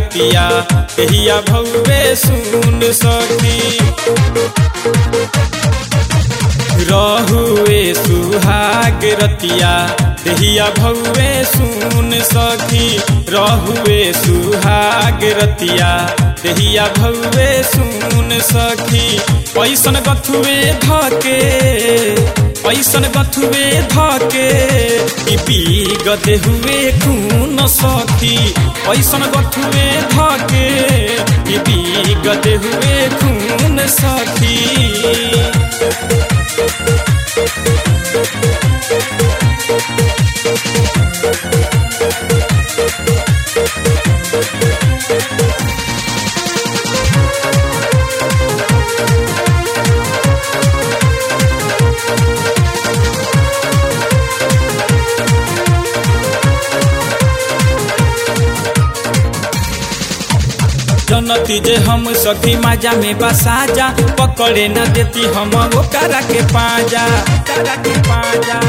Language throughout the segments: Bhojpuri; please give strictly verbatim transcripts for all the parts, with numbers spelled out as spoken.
रतिया देहिया भौवे सुन सखी। रहुए सुहाग रतिया देहिया भौवे सुन सखी। रहुए सुहाग रतिया देहिया भौवे सुन सखी। पैसन गथुए धके पैसन गथुए धके गदे हुए खून सखी। पैसन गथुए धके गदे हुए खून सखी। जनती जे हम सखी माजा में बसाजा पकड़े न देती हम ओकरा के पाजा के पाजा।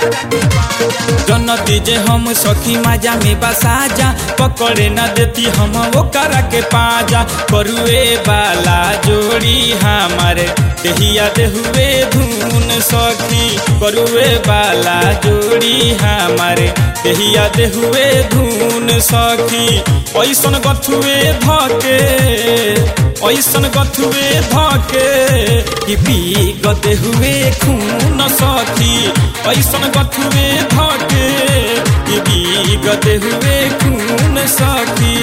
जनती जे हम सखी माजा में बसाजा पकड़े न देती हम ओकरा के पाजा। करुए वाला जोड़ी हमारे देहिया देहुए धुन सखी। करुए वाला जोड़ी हमारे देहिया देहुए धुन सखी। ऐसन गथुए धके ऐसन गथुए धके कि गदे हुए खून सखी। ऐसन गथुए धके कि गदे हुए खून सखी।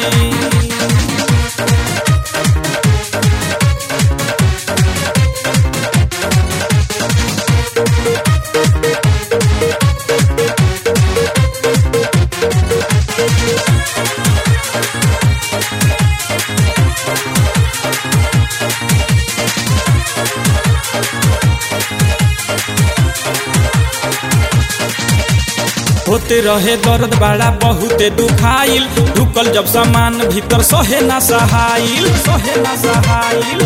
होते रहे दर्द बड़ा बहुते दुखाइल। ढुकल जब सामान भीतर सहे ना सहाइल सहे ना सहाइल।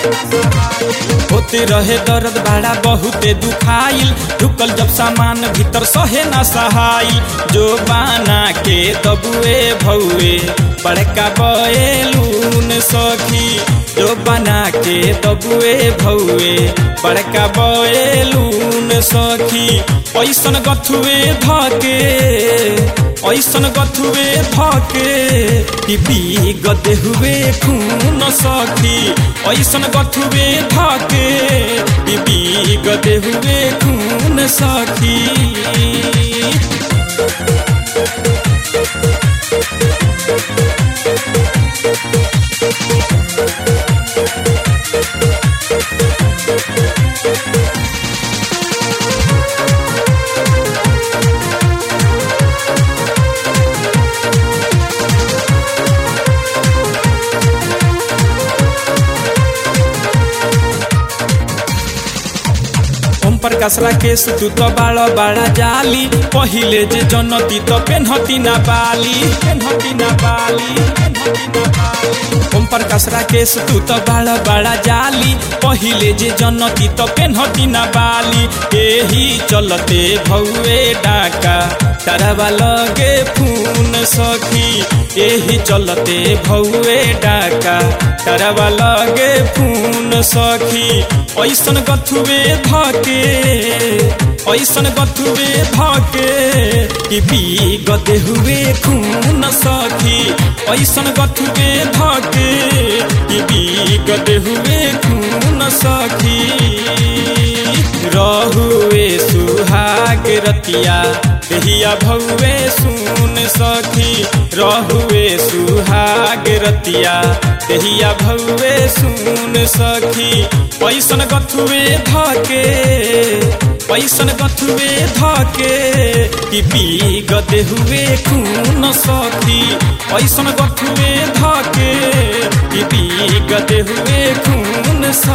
होते रहे दर्द बड़ा बहुते दुखाइल। ढुकल जब सामान भीतर सहे ना सहाइल। जो बाना के दबुए भौए बड़का बैलून सखी। जो बना के दबुए भौए बड़का बैलून सखी। ऐसन गथुए धके ऐसन गथुए धके कि गदे हुए खून सखी। ऐसन गथुए धके कि गदे हुए खून सखी। पर कसरा के तू तो बाड़ा बाड़ा जाली। पहिले जे जनती तो पेन्हती ना बाली पेन्हती ना बाली ओम पर कसरा के तू तो बाड़ा बाड़ा जाली। पहिले जे जनती तो पेन्हती ना बाली। एही चलते भौए डाका तरवा लगे फून सखी। एही चलते भौए डाका तरवा लगे फून सखी। ऐसन गथुए धके ऐसन गथुए धके कि गदे हुए खून सखी। ऐसन गथुए धके कि गदे हुए खून सखी। रहुए सुहाग रतिया देहिया भौवे सुन सखी। रहुए सुहाग रतिया देहिया भौवे सुन सखी। पैसन गथुए धके पैसन गथुए धके कि गदे हुए खून सखी। पैसन गथुए धके कि गदे हुए खून सखी।